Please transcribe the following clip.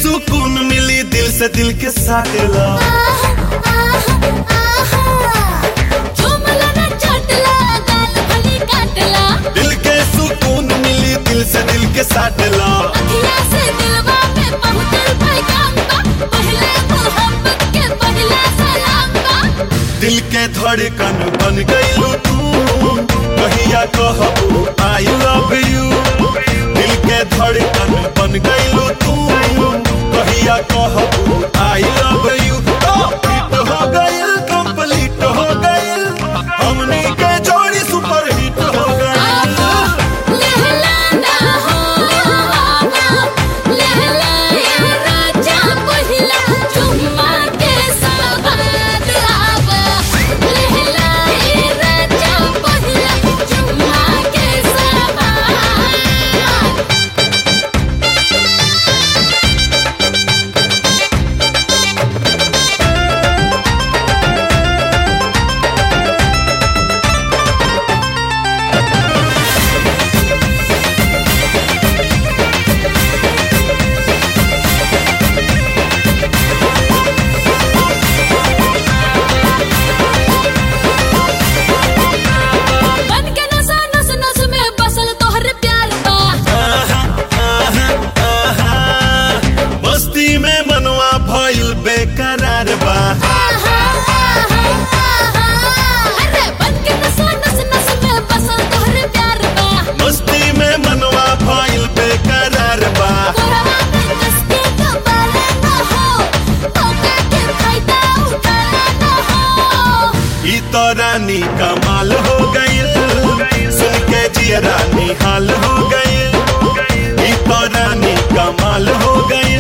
सुकून मिली दिल से दिल के साटेला। दिल के सुकून मिली दिल से दिल के साटेला। दिल के धड़कन बन गईलू तू, कहिया कहबू आई लव यू। दिल के धड़कन बन गईलू तू, कहिया कहबू आई लव यू। हिट हो गईल, कंप्लीट हो गईल, हमनी के जोड़ी सुपर हिट हो गईल। बेकरार बा मस्ती में मनवा भइल बेकरार बा। ई तो रानी कमाल हो गईल, सुन के जिया रानी हाल हो गईल। ई तो रानी कमाल हो गईल।